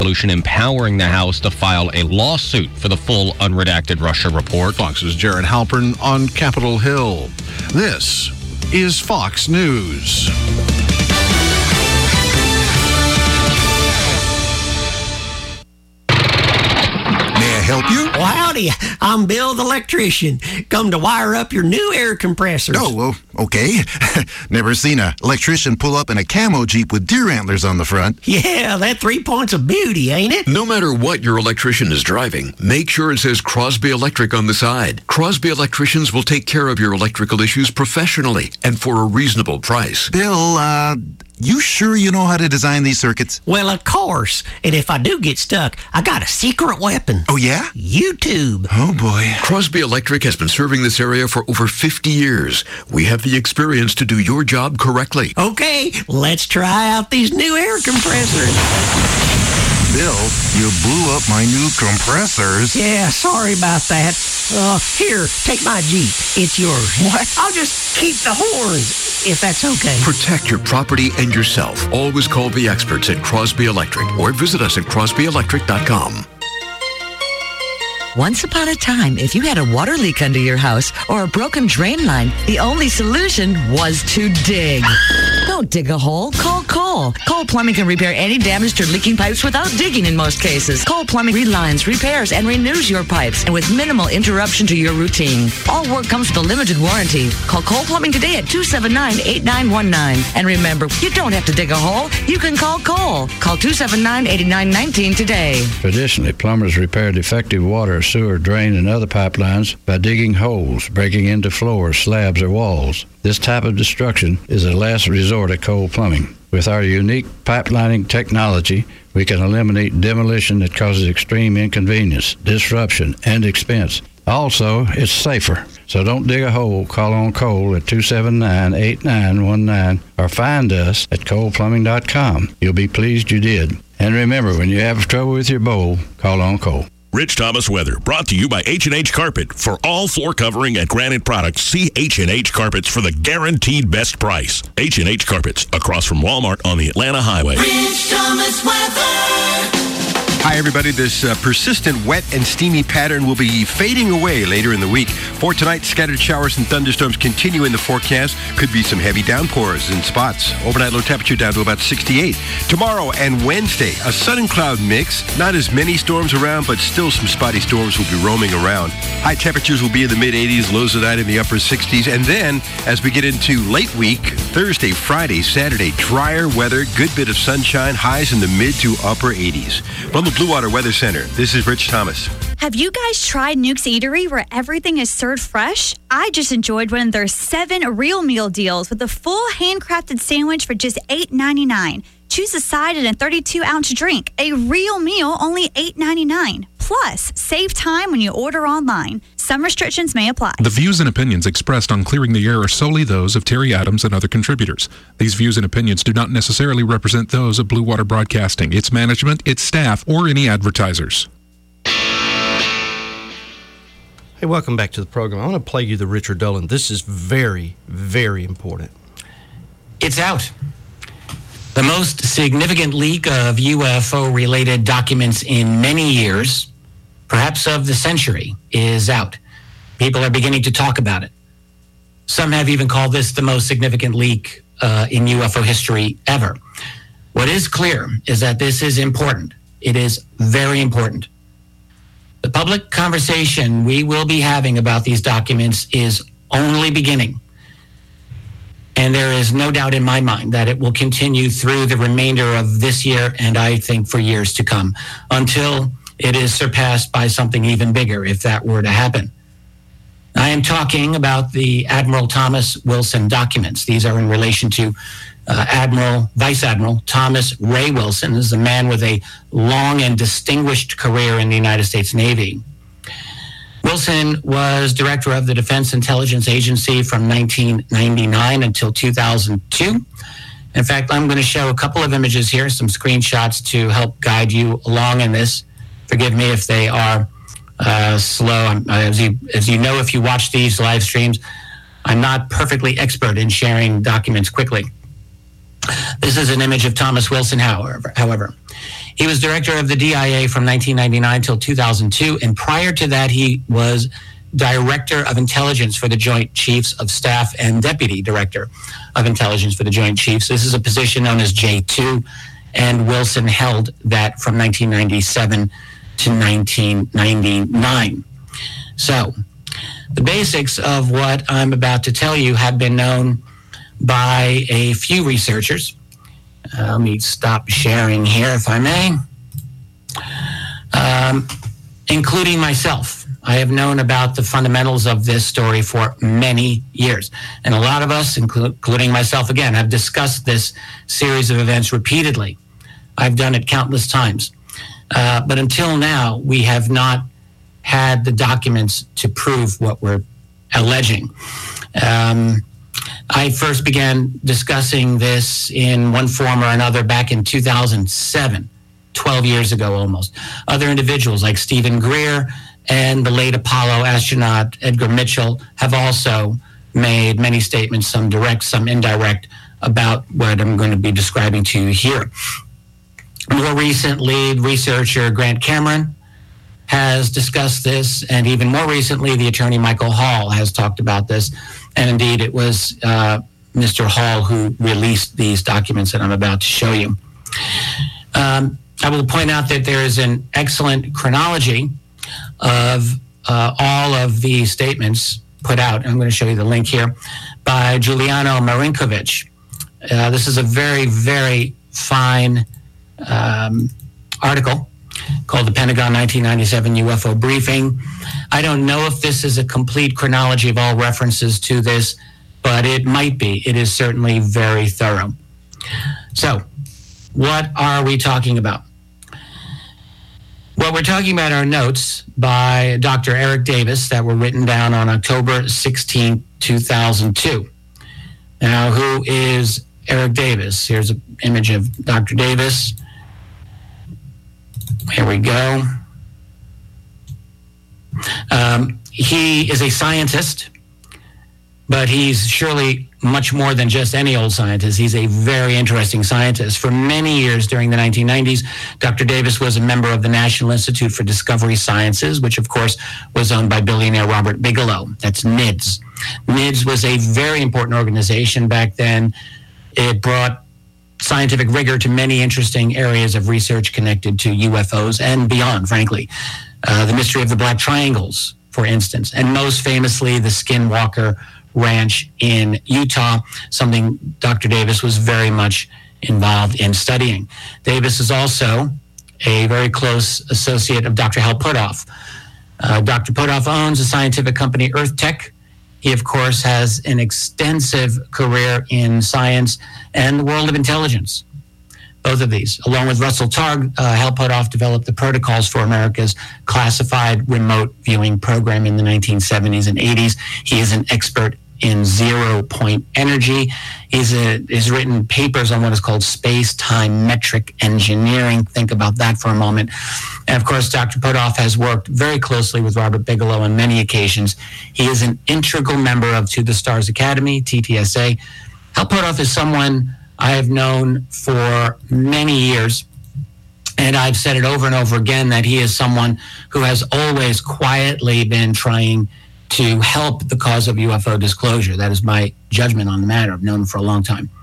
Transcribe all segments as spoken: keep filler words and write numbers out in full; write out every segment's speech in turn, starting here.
resolution empowering the House to file a lawsuit for the full unredacted Russia report. Fox's Jared Halpern on Capitol Hill. This is Fox News. Help you? Well, howdy. I'm Bill the electrician. Come to wire up your new air compressors. Oh, well, okay. Never seen an electrician pull up in a camo Jeep with deer antlers on the front. Yeah, that three points of beauty, ain't it? No matter what your electrician is driving, make sure it says Crosby Electric on the side. Crosby Electricians will take care of your electrical issues professionally and for a reasonable price. Bill, uh... you sure you know how to design these circuits? Well, of course. And if I do get stuck, I got a secret weapon. Oh, yeah? YouTube. Oh, boy. Crosby Electric has been serving this area for over fifty years. We have the experience to do your job correctly. Okay, let's try out these new air compressors. Bill, you blew up my new compressors. Yeah, sorry about that. Uh, here, take my Jeep. It's yours. What? I'll just keep the horns, if that's okay. Protect your property and yourself. Always call the experts at Crosby Electric or visit us at crosby electric dot com. Once upon a time, if you had a water leak under your house or a broken drain line, the only solution was to dig. Don't dig a hole. Call Cole. Cole Plumbing can repair any damaged or leaking pipes without digging in most cases. Cole Plumbing relines, repairs, and renews your pipes, and with minimal interruption to your routine. All work comes with a limited warranty. Call Cole Plumbing today at two seven nine, eight nine one nine. And remember, you don't have to dig a hole. You can call Cole. Call two seven nine, eight nine one nine today. Traditionally, plumbers repair defective water, sewer, drain, and other pipelines by digging holes, breaking into floors, slabs, or walls. This type of destruction is a last resort at Cole Plumbing. With our unique pipelining technology, we can eliminate demolition that causes extreme inconvenience, disruption, and expense. Also, it's safer. So don't dig a hole. Call on Cole at two seven nine, eight nine one nine or find us at cole plumbing dot com. You'll be pleased you did. And remember, when you have trouble with your bowl, call on Cole. Rich Thomas Weather, brought to you by H and H Carpet. For all floor covering and granite products, see H and H Carpets for the guaranteed best price. H and H Carpets, across from Walmart on the Atlanta Highway. Rich Thomas Weather. Hi, everybody. This uh, persistent wet and steamy pattern will be fading away later in the week. For tonight, scattered showers and thunderstorms continue in the forecast. Could be some heavy downpours in spots. Overnight low temperature down to about sixty-eight. Tomorrow and Wednesday, a sun and cloud mix. Not as many storms around, but still some spotty storms will be roaming around. High temperatures will be in the mid-eighties, lows tonight in the upper sixties. And then, as we get into late week, Thursday, Friday, Saturday, drier weather, good bit of sunshine, highs in the mid to upper eighties. From the Blue Water Weather Center, this is Rich Thomas. Have you guys tried Nuke's Eatery, where everything is served fresh? I just enjoyed one of their seven real meal deals with a full handcrafted sandwich for just eight ninety-nine. Choose a side and a thirty-two ounce drink. A real meal, only eight ninety-nine. Plus, save time when you order online. Some restrictions may apply. The views and opinions expressed on Clearing the Air are solely those of Terry Adams and other contributors. These views and opinions do not necessarily represent those of Blue Water Broadcasting, its management, its staff, or any advertisers. Hey, welcome back to the program. I want to play you the Richard Dolan. This is very, very important. It's out. The most significant leak of U F O-related documents in many years, perhaps of the century, is out. People are beginning to talk about it. Some have even called this the most significant leak uh, in U F O history ever. What is clear is that this is important. It is very important. The public conversation we will be having about these documents is only beginning. And there is no doubt in my mind that it will continue through the remainder of this year, and I think for years to come, until it is surpassed by something even bigger, if that were to happen. I am talking about the Admiral Thomas Wilson documents. These are in relation to uh, Admiral, Vice Admiral Thomas Ray Wilson. This is a man with a long and distinguished career in the United States Navy. Wilson was director of the Defense Intelligence Agency from nineteen ninety-nine until two thousand two. In fact, I'm going to show a couple of images here, some screenshots to help guide you along in this. Forgive me if they are uh, slow. As you, as you know, if you watch these live streams, I'm not perfectly expert in sharing documents quickly. This is an image of Thomas Wilson, however. however. He was director of the D I A from nineteen ninety-nine till two thousand two, and prior to that, he was Director of Intelligence for the Joint Chiefs of Staff and Deputy Director of Intelligence for the Joint Chiefs. This is a position known as J two, and Wilson held that from nineteen ninety-seven to nineteen ninety-nine. So, the basics of what I'm about to tell you have been known by a few researchers. Uh, let me stop sharing here, if I may. Um, including myself. I have known about the fundamentals of this story for many years. And a lot of us, including myself again, have discussed this series of events repeatedly. I've done it countless times. Uh, but until now, we have not had the documents to prove what we're alleging. Um, I first began discussing this in one form or another back in two thousand seven, twelve years ago almost. Other individuals like Stephen Greer and the late Apollo astronaut Edgar Mitchell have also made many statements, some direct, some indirect, about what I'm going to be describing to you here. More recently, researcher Grant Cameron has discussed this, and even more recently, the attorney Michael Hall has talked about this. And indeed, it was uh, Mister Hall who released these documents that I'm about to show you. Um, I will point out that there is an excellent chronology of uh, all of the statements put out. I'm going to show you the link here by Giuliano Marinkovic. Uh, this is a very, very fine um, article called the Pentagon nineteen ninety-seven U F O Briefing. I don't know if this is a complete chronology of all references to this, but it might be. It is certainly very thorough. So, what are we talking about? Well, we're talking about our notes by Doctor Eric Davis that were written down on October sixteenth, two thousand two. Now, who is Eric Davis? Here's an image of Doctor Davis. Here we go. Um, he is a scientist, but he's surely much more than just any old scientist. He's a very interesting scientist. For many years during the nineteen nineties, Doctor Davis was a member of the National Institute for Discovery Sciences, which of course was owned by billionaire Robert Bigelow. That's N I D S. N I D S was a very important organization back then. It brought scientific rigor to many interesting areas of research connected to U F Os and beyond, frankly. Uh, the mystery of the Black Triangles, for instance, and most famously, the Skinwalker Ranch in Utah, something Doctor Davis was very much involved in studying. Davis is also a very close associate of Doctor Hal Puthoff. Uh, Doctor Puthoff owns a scientific company, Earth Tech. He, of course, has an extensive career in science and the world of intelligence. Both of these, along with Russell Targ, uh, Hal Puthoff developed the protocols for America's classified remote viewing program in the nineteen seventies and eighties. He is an expert in zero-point energy. He's a, he's written papers on what is called space-time metric engineering. Think about that for a moment. And of course, Doctor Puthoff has worked very closely with Robert Bigelow on many occasions. He is an integral member of To the Stars Academy, T T S A. Hal Puthoff is someone I have known for many years, and I've said it over and over again that he is someone who has always quietly been trying to help the cause of U F O disclosure. That is my judgment on the matter. I've known him for a long time.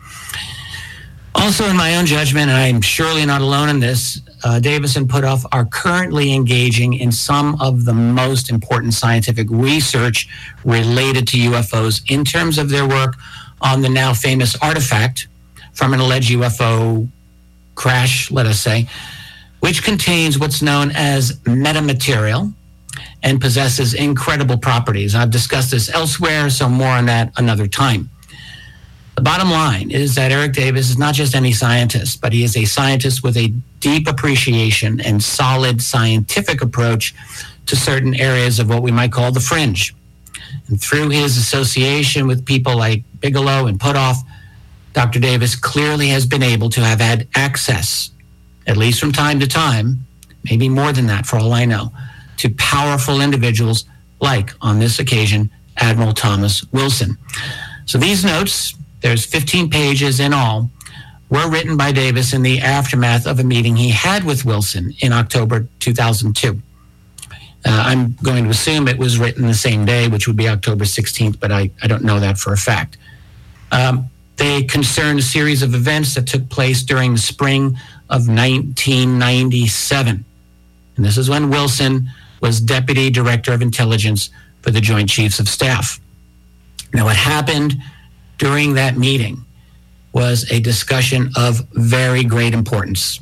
Also, in my own judgment, and I'm surely not alone in this, uh, Davis and Puthoff are currently engaging in some of the most important scientific research related to U F Os in terms of their work on the now famous artifact from an alleged U F O crash, let us say, which contains what's known as metamaterial and possesses incredible properties. I've discussed this elsewhere, so more on that another time. The bottom line is that Eric Davis is not just any scientist, but he is a scientist with a deep appreciation and solid scientific approach to certain areas of what we might call the fringe. And through his association with people like Bigelow and Puthoff, Doctor Davis clearly has been able to have had access, at least from time to time, maybe more than that for all I know, to powerful individuals like, on this occasion, Admiral Thomas Wilson. So these notes, there's fifteen pages in all, were written by Davis in the aftermath of a meeting he had with Wilson in October two thousand two. Uh, I'm going to assume it was written the same day, which would be October sixteenth, but I, I don't know that for a fact. Um, they concern a series of events that took place during the spring of nineteen ninety-seven. And this is when Wilson was Deputy Director of Intelligence for the Joint Chiefs of Staff. Now, what happened during that meeting was a discussion of very great importance.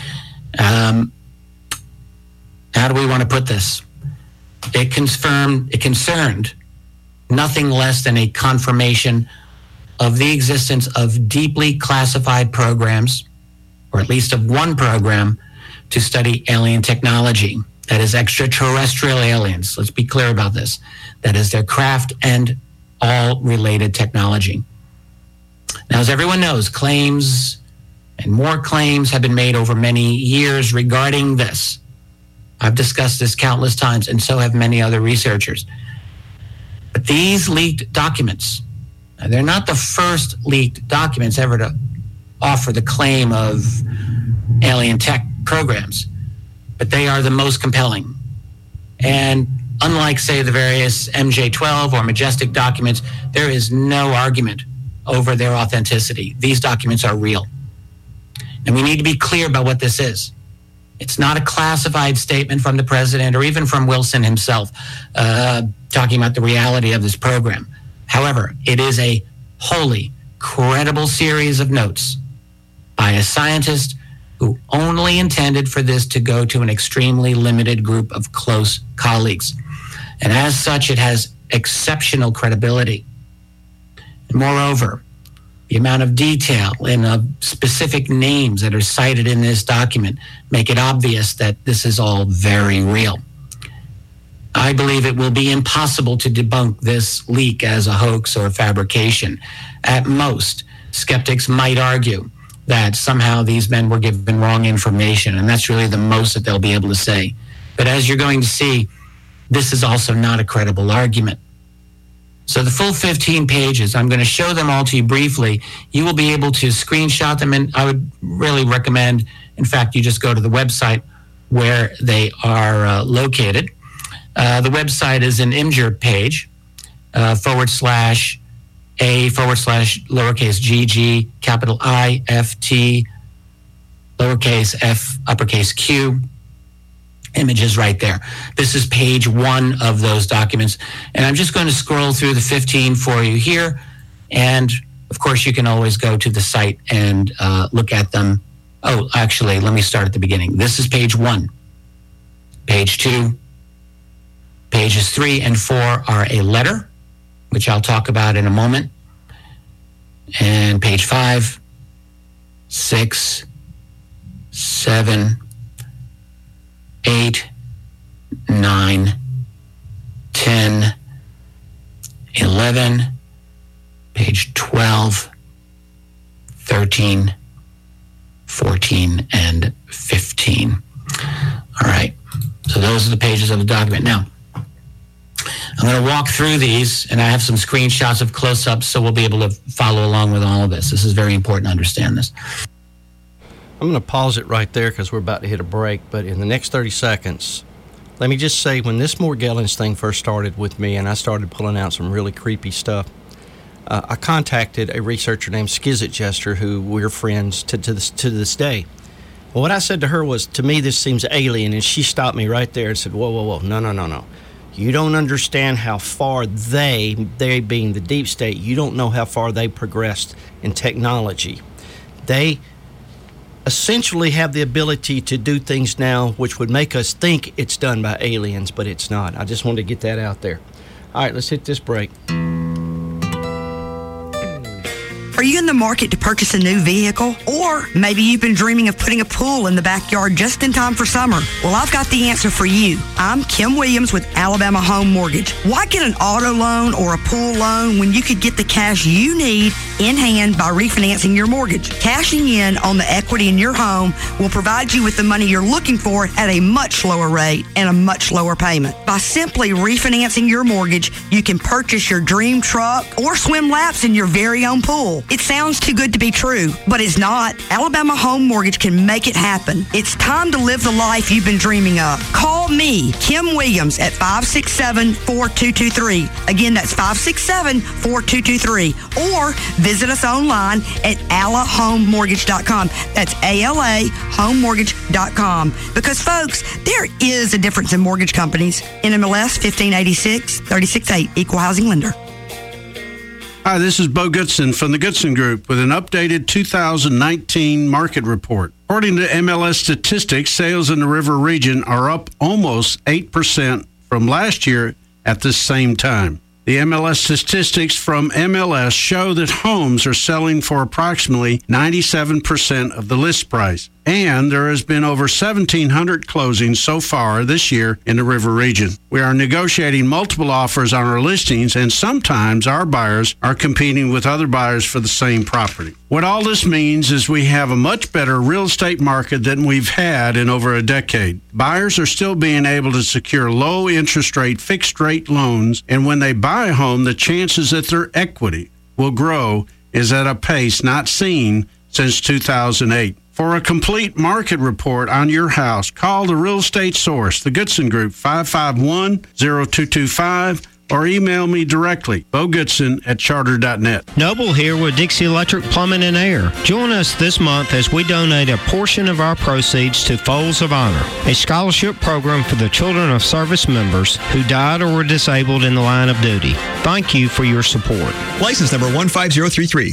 Um, how do we want to put this? It confirmed, it concerned nothing less than a confirmation of the existence of deeply classified programs, or at least of one program, to study alien technology. That is extraterrestrial aliens. Let's be clear about this. That is their craft and all related technology. Now, as everyone knows, claims and more claims have been made over many years regarding this. I've discussed this countless times, and so have many other researchers. But these leaked documents, they're not the first leaked documents ever to offer the claim of alien tech programs, but they are the most compelling. And unlike, say, the various M J twelve or Majestic documents, there is no argument over their authenticity. These documents are real. And we need to be clear about what this is. It's not a classified statement from the president or even from Wilson himself uh, talking about the reality of this program. However, it is a wholly credible series of notes by a scientist who only intended for this to go to an extremely limited group of close colleagues. And as such, it has exceptional credibility. And moreover, the amount of detail and of specific names that are cited in this document make it obvious that this is all very real. I believe it will be impossible to debunk this leak as a hoax or a fabrication. At most, skeptics might argue that somehow these men were given wrong information, and that's really the most that they'll be able to say. But as you're going to see, this is also not a credible argument. So the full fifteen pages, I'm going to show them all to you briefly. You will be able to screenshot them, and I would really recommend, in fact, you just go to the website where they are uh, located. Uh, the website is an Imgur page, uh, forward slash A, forward slash lowercase g, g, capital I, F, T, lowercase f, uppercase Q. Images right there. This is page one of those documents. And I'm just going to scroll through the fifteen for you here. And of course, you can always go to the site and uh, look at them. Oh, actually, let me start at the beginning. This is page one. Page two. Pages three and four are a letter, which I'll talk about in a moment. And page five, six, seven, eight, nine, ten, eleven, page twelve, thirteen, fourteen, and fifteen. All right. So those are the pages of the document. Now, I'm going to walk through these, and I have some screenshots of close-ups, so we'll be able to follow along with all of this. This is very important to understand this. I'm going to pause it right there because we're about to hit a break, but in the next thirty seconds, let me just say, when this Morgellons thing first started with me and I started pulling out some really creepy stuff, uh, I contacted a researcher named Skizit Jester, who we're friends to, to, this, to this day. Well, what I said to her was, to me, this seems alien, and she stopped me right there and said, whoa, whoa, whoa, no, no, no, no. You don't understand how far they, they being the deep state, you don't know how far they progressed in technology. They essentially have the ability to do things now which would make us think it's done by aliens, but it's not. I just wanted to get that out there. All right, let's hit this break. Are you in the market to purchase a new vehicle? Or maybe you've been dreaming of putting a pool in the backyard just in time for summer? Well, I've got the answer for you. I'm Kim Williams with Alabama Home Mortgage. Why get an auto loan or a pool loan when you could get the cash you need in hand by refinancing your mortgage. Cashing in on the equity in your home will provide you with the money you're looking for at a much lower rate and a much lower payment. By simply refinancing your mortgage, you can purchase your dream truck or swim laps in your very own pool. It sounds too good to be true, but it's not. Alabama Home Mortgage can make it happen. It's time to live the life you've been dreaming of. Call me, Kim Williams, at five six seven, four two two three. Again, that's five six seven, four two two three. Or visit us online at ala home mortgage dot com. That's A L A home mortgage dot com. Because, folks, there is a difference in mortgage companies. N M L S fifteen eighty-six, thirty-six eight, Equal Housing Lender. Hi, this is Bo Goodson from the Goodson Group with an updated two thousand nineteen market report. According to M L S statistics, sales in the River region are up almost eight percent from last year at this same time. The M L S statistics from M L S show that homes are selling for approximately ninety-seven percent of the list price, and there has been over seventeen hundred closings so far this year in the River region. We are negotiating multiple offers on our listings, and sometimes our buyers are competing with other buyers for the same property. What all this means is we have a much better real estate market than we've had in over a decade. Buyers are still being able to secure low interest rate, fixed rate loans, and when they buy a home, the chances that their equity will grow is at a pace not seen since two thousand eight. For a complete market report on your house, call the Real Estate Source, the Goodson Group, five five one, zero two two five, or email me directly, Bo Goodson at charter dot net. Noble here with Dixie Electric Plumbing and Air. Join us this month as we donate a portion of our proceeds to Folds of Honor, a scholarship program for the children of service members who died or were disabled in the line of duty. Thank you for your support. License number one five zero three three.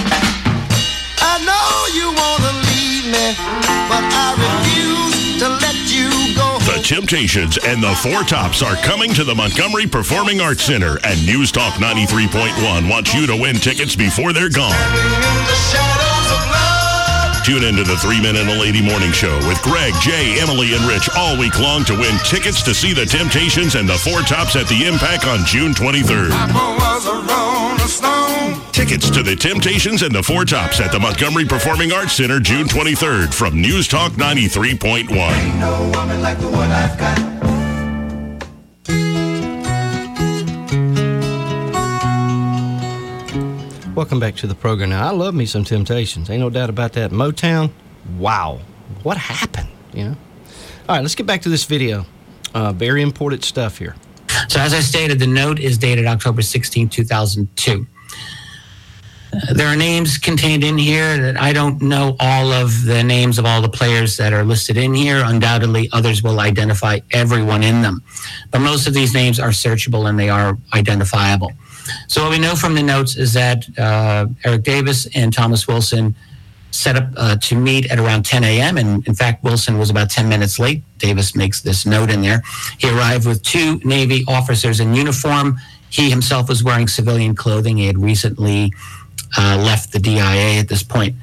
I know you want to leave me, but I refuse to let you go. The Temptations and the Four Tops are coming to the Montgomery Performing Arts Center, and News Talk ninety-three point one wants you to win tickets before they're gone. Tune into the Three Men and a Lady Morning Show with Greg, Jay, Emily, and Rich all week long to win tickets to see the Temptations and the Four Tops at the Impact on June twenty-third. Tickets to the Temptations and the Four Tops at the Montgomery Performing Arts Center June twenty-third from News Talk ninety-three point one. Ain't no woman like the one I've got. Welcome back to the program. Now, I love me some Temptations. Ain't no doubt about that. Motown, wow. What happened, you know? All right, let's get back to this video. Uh, very important stuff here. So as I stated, the note is dated October sixteenth, two thousand two. Uh, there are names contained in here that I don't know all of the names of all the players that are listed in here. Undoubtedly, others will identify everyone in them. But most of these names are searchable and they are identifiable. So what we know from the notes is that uh, Eric Davis and Thomas Wilson set up uh, to meet at around ten a.m. And in fact, Wilson was about ten minutes late. Davis makes this note in there. He arrived with two Navy officers in uniform. He himself was wearing civilian clothing. He had recently uh, left the D I A at this point.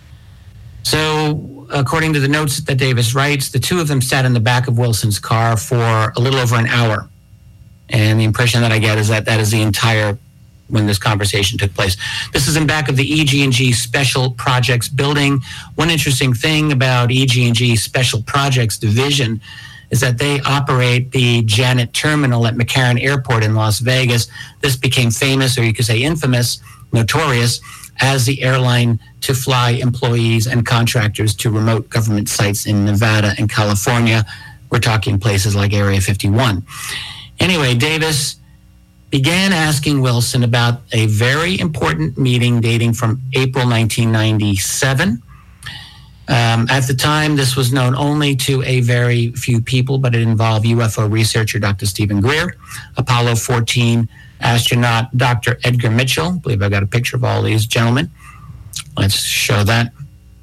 So according to the notes that Davis writes, the two of them sat in the back of Wilson's car for a little over an hour. And the impression that I get is that that is the entire when this conversation took place. This is in back of the E G and G Special Projects building. One interesting thing about E G and G Special Projects Division is that they operate the Janet Terminal at McCarran Airport in Las Vegas. This became famous, or you could say infamous, notorious, as the airline to fly employees and contractors to remote government sites in Nevada and California. We're talking places like Area fifty-one. Anyway, Davis began asking Wilson about a very important meeting dating from April nineteen ninety-seven. Um, at the time, this was known only to a very few people, but it involved U F O researcher Doctor Stephen Greer, Apollo fourteen astronaut Doctor Edgar Mitchell. I believe I got a picture of all these gentlemen. Let's show that.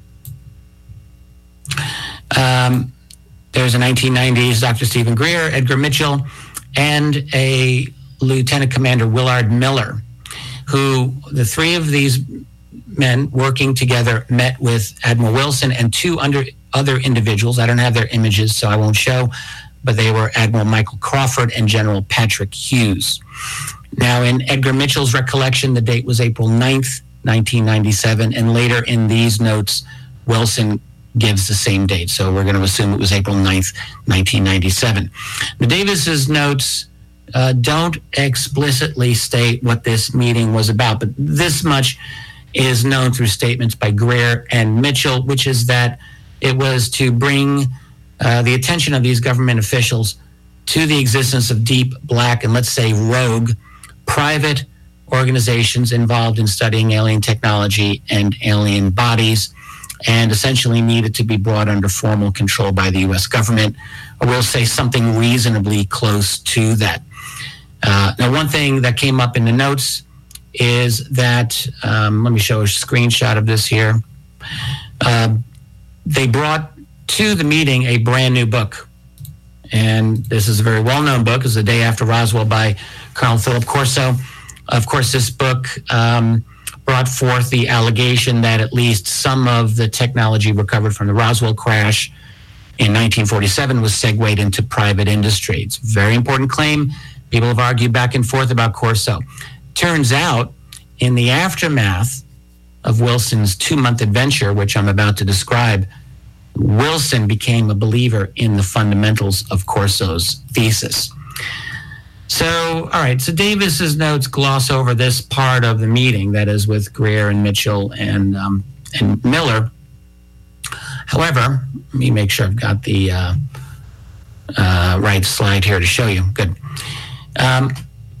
Um, there's a nineteen nineties Doctor Stephen Greer, Edgar Mitchell, and a Lieutenant Commander Willard Miller, who the three of these men working together met with Admiral Wilson and two under, other individuals. I don't have their images, so I won't show, but they were Admiral Michael Crawford and General Patrick Hughes. Now, in Edgar Mitchell's recollection, the date was April ninth, nineteen ninety-seven. And later in these notes, Wilson gives the same date. So we're going to assume it was April ninth, nineteen ninety-seven. The Davis's notes uh, don't explicitly state what this meeting was about, but this much is known through statements by Greer and Mitchell, which is that it was to bring uh, the attention of these government officials to the existence of deep, black, and let's say rogue private organizations involved in studying alien technology and alien bodies, and essentially needed to be brought under formal control by the U S government, or we'll say something reasonably close to that. Uh, now, one thing that came up in the notes is that, um, let me show a screenshot of this here. Uh, they brought to the meeting a brand new book. And this is a very well-known book. It's The Day After Roswell by Colonel Philip Corso. Of course, this book um, brought forth the allegation that at least some of the technology recovered from the Roswell crash in nineteen forty-seven was segued into private industry. It's a very important claim. People have argued back and forth about Corso. Turns out, in the aftermath of Wilson's two-month adventure, which I'm about to describe, Wilson became a believer in the fundamentals of Corso's thesis. So, all right, so Davis's notes gloss over this part of the meeting, that is with Greer and Mitchell and um, and Miller. However, let me make sure I've got the uh, uh, right slide here to show you. Good. Um,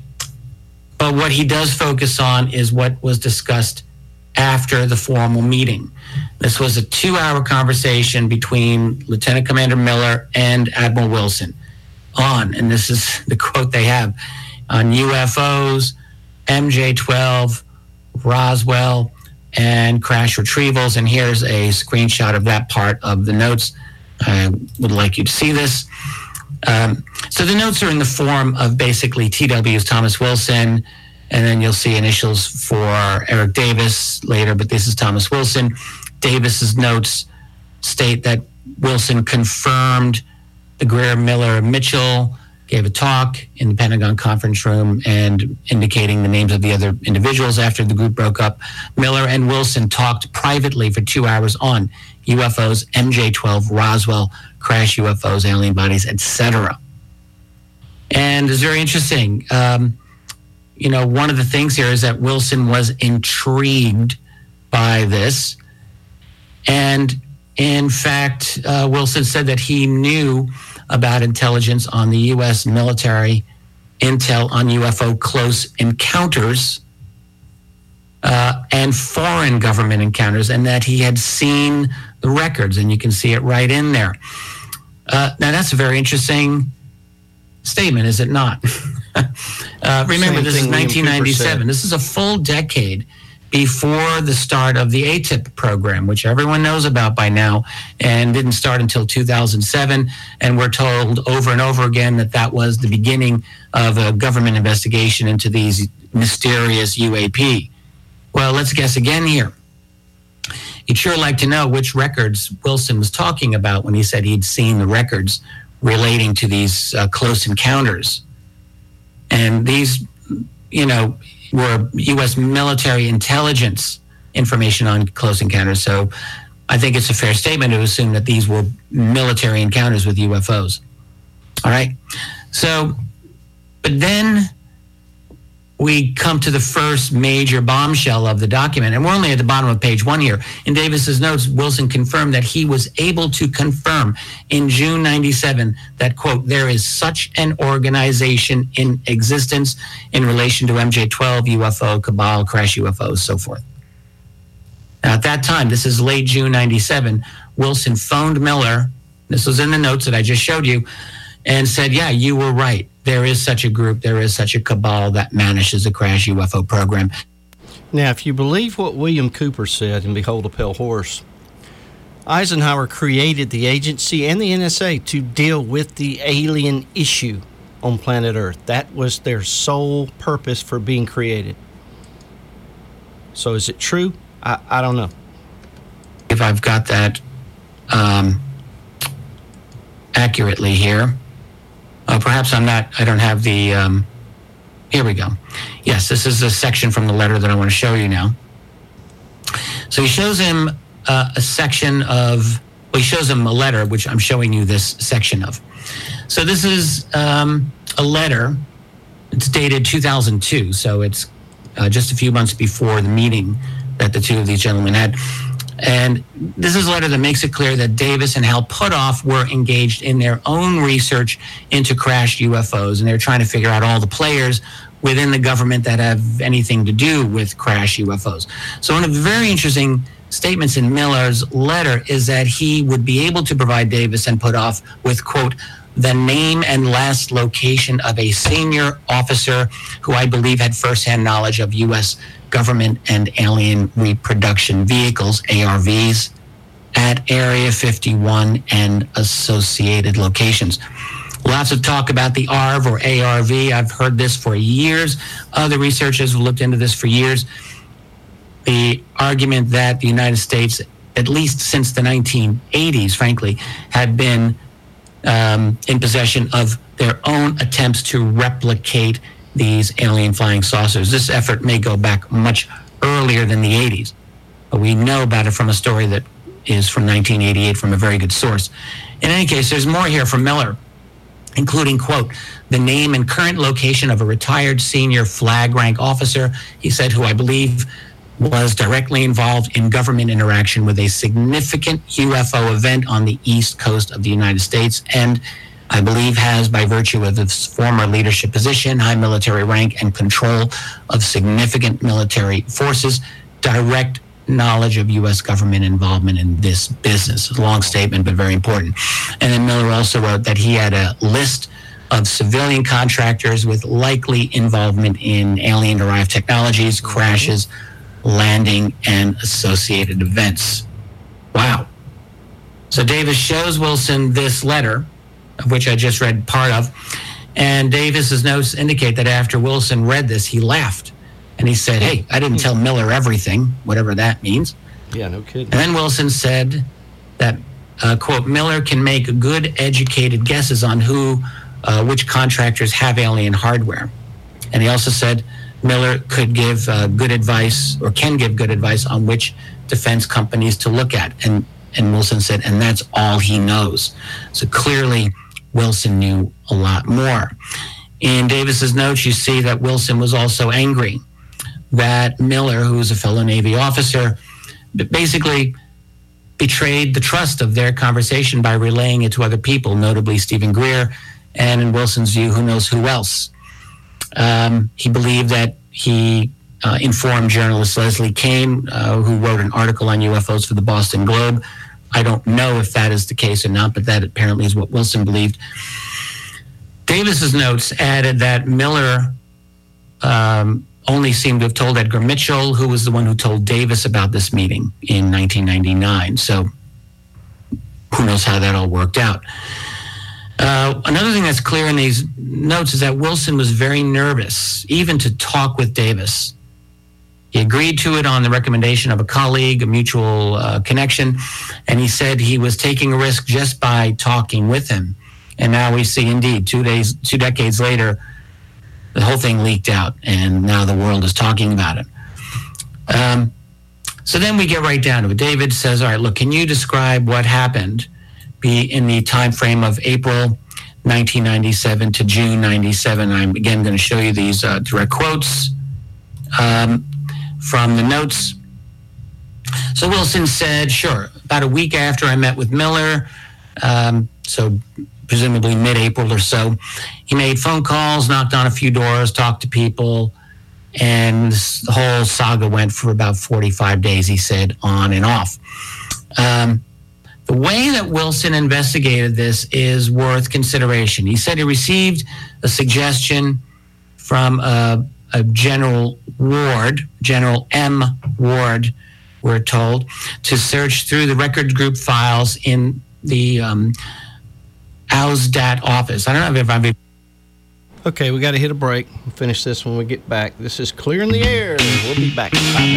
but what he does focus on is what was discussed after the formal meeting. This was a two-hour conversation between Lieutenant Commander Miller and Admiral Wilson on, and this is the quote they have, on U F Os, M J twelve, Roswell, and crash retrievals. And here's a screenshot of that part of the notes. I would like you to see this. Um, so the notes are in the form of basically T W's Thomas Wilson, and then you'll see initials for Eric Davis later, but this is Thomas Wilson. Davis's notes state that Wilson confirmed the Greer, Miller, Mitchell gave a talk in the Pentagon conference room and indicating the names of the other individuals after the group broke up. Miller and Wilson talked privately for two hours on U F Os, M J twelve, Roswell, crash U F Os, alien bodies, et cetera. And it's very interesting. Um, you know, one of the things here is that Wilson was intrigued by this. And in fact, uh, Wilson said that he knew about intelligence on the U S military intel on U F O close encounters uh, and foreign government encounters, and that he had seen the records, and you can see it right in there. Uh, now, that's a very interesting statement, is it not? uh, remember, Same this is thing William nineteen ninety-seven. This is a full decade before the start of the A T I P program, which everyone knows about by now, and didn't start until two thousand seven. And we're told over and over again that that was the beginning of a government investigation into these mysterious U A P. Well, let's guess again here. You'd sure like to know which records Wilson was talking about when he said he'd seen the records relating to these uh, close encounters. And these, you know, were U S military intelligence information on close encounters. So I think it's a fair statement to assume that these were military encounters with U F Os. All right. So, but then we come to the first major bombshell of the document, and we're only at the bottom of page one here. In Davis's notes, Wilson confirmed that he was able to confirm in June ninety-seven that, quote, there is such an organization in existence in relation to M J twelve, U F O, Cabal, crash U F Os, so forth. Now, at that time, this is late June ninety-seven, Wilson phoned Miller, this was in the notes that I just showed you, and said, yeah, you were right. There is such a group, there is such a cabal that manages a crash U F O program. Now, if you believe what William Cooper said in Behold a Pale Horse, Eisenhower created the agency and the N S A to deal with the alien issue on planet Earth. That was their sole purpose for being created. So is it true? I, I don't know. If I've got that um, accurately here. Uh, perhaps I'm not, I don't have the, um, here we go. Yes, this is a section from the letter that I want to show you now. So he shows him uh, a section of, well, he shows him a letter, which I'm showing you this section of. So this is um, a letter. It's dated two thousand two, so it's uh, just a few months before the meeting that the two of these gentlemen had. And this is a letter that makes it clear that Davis and Hal Puthoff were engaged in their own research into crashed U F Os, and they're trying to figure out all the players within the government that have anything to do with crashed U F Os. So one of the very interesting statements in Miller's letter is that he would be able to provide Davis and Puthoff with, quote, the name and last location of a senior officer who I believe had firsthand knowledge of U S government and alien reproduction vehicles, A R Vs, at Area fifty-one and associated locations. Lots of talk about the A R V or A R V. I've heard this for years. Other researchers have looked into this for years. The argument that the United States, at least since the nineteen eighties, frankly, had been um, in possession of their own attempts to replicate these alien flying saucers. This effort may go back much earlier than the eighties, but we know about it from a story that is from nineteen eighty-eight from a very good source. In any case, there's more here from Miller, including, quote, the name and current location of a retired senior flag rank officer, he said, who I believe was directly involved in government interaction with a significant U F O event on the east coast of the United States, and I believe has, by virtue of his former leadership position, high military rank, and control of significant military forces, direct knowledge of U S government involvement in this business. A long statement, but very important. And then Miller also wrote that he had a list of civilian contractors with likely involvement in alien-derived technologies, crashes, landing, and associated events. Wow. So Davis shows Wilson this letter, of which I just read part of, and Davis's notes indicate that after Wilson read this, he laughed. And he said, hey, I didn't tell Miller everything, whatever that means. Yeah, no kidding. And then Wilson said that, uh, quote, Miller can make good, educated guesses on who, uh, which contractors have alien hardware. And he also said Miller could give uh, good advice, or can give good advice on which defense companies to look at. And, and Wilson said, and that's all he knows. So clearly, Wilson knew a lot more. In Davis's notes, you see that Wilson was also angry that Miller, who was a fellow Navy officer, basically betrayed the trust of their conversation by relaying it to other people, notably Stephen Greer, and in Wilson's view, who knows who else. Um, he believed that he uh, informed journalist Leslie Kane, uh, who wrote an article on U F Os for the Boston Globe. I don't know if that is the case or not, but that apparently is what Wilson believed. Davis's notes added that Miller um, only seemed to have told Edgar Mitchell, who was the one who told Davis about this meeting in nineteen ninety-nine. So who knows how that all worked out. Uh, another thing that's clear in these notes is that Wilson was very nervous, even to talk with Davis. He agreed to it on the recommendation of a colleague, a mutual uh, connection, and he said he was taking a risk just by talking with him. And now we see, indeed, two days, two decades later, the whole thing leaked out, and now the world is talking about it. Um, so then we get right down to it. David says, all right, look, can you describe what happened be in the time frame of April nineteen ninety-seven to June ninety-seven? I'm, again, going to show you these uh, direct quotes um, from the notes. So Wilson said, sure, about a week after I met with Miller, um, so presumably mid-April or so, he made phone calls, knocked on a few doors, talked to people, and the whole saga went for about forty-five days, he said, on and off. Um, the way that Wilson investigated this is worth consideration. He said he received a suggestion from a, a General Ward, General M. Ward, we're told, to search through the record group files in the um, Ausdat office. I don't know if I've... Okay, we got to hit a break. We'll finish this when we get back. This is Clear in the Air. We'll be back in five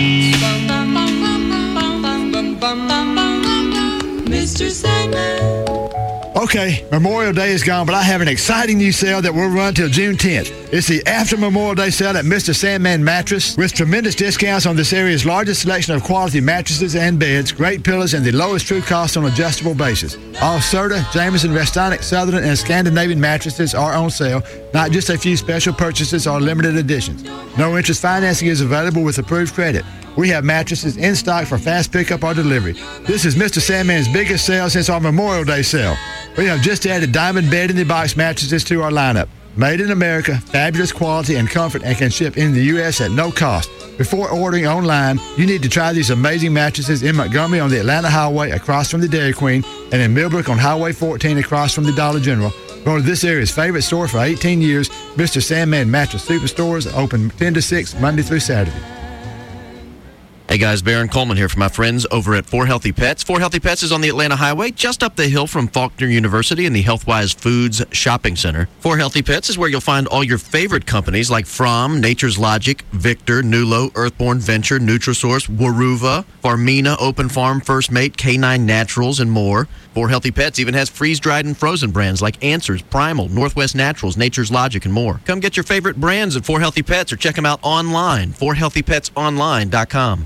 minutes. Mister Sandman. Okay, Memorial Day is gone, but I have an exciting new sale that will run till June tenth. It's the after Memorial Day sale at Mister Sandman Mattress with tremendous discounts on this area's largest selection of quality mattresses and beds, great pillows, and the lowest true cost on adjustable basis. All Serta, Jameson, Restonic, Southern, and Scandinavian mattresses are on sale, not just a few special purchases or limited editions. No interest financing is available with approved credit. We have mattresses in stock for fast pickup or delivery. This is Mister Sandman's biggest sale since our Memorial Day sale. We have just added Diamond Bed in the Box mattresses to our lineup. Made in America, fabulous quality and comfort, and can ship in the U S at no cost. Before ordering online, you need to try these amazing mattresses in Montgomery on the Atlanta Highway across from the Dairy Queen, and in Millbrook on Highway fourteen across from the Dollar General. Go to this area's favorite store for eighteen years, Mister Sandman Mattress Superstores, open ten to six, Monday through Saturday. Hey guys, Baron Coleman here for my friends over at four Healthy Pets. four Healthy Pets is on the Atlanta Highway, just up the hill from Faulkner University in the HealthWise Foods Shopping Center. four Healthy Pets is where you'll find all your favorite companies like Fromm, Nature's Logic, Victor, Nulo, Earthborn Venture, Nutrisource, Waruva, Farmina, Open Farm, First Mate, K nine Naturals, and more. four Healthy Pets even has freeze-dried and frozen brands like Answers, Primal, Northwest Naturals, Nature's Logic, and more. Come get your favorite brands at four Healthy Pets or check them out online, four healthy pets online dot com.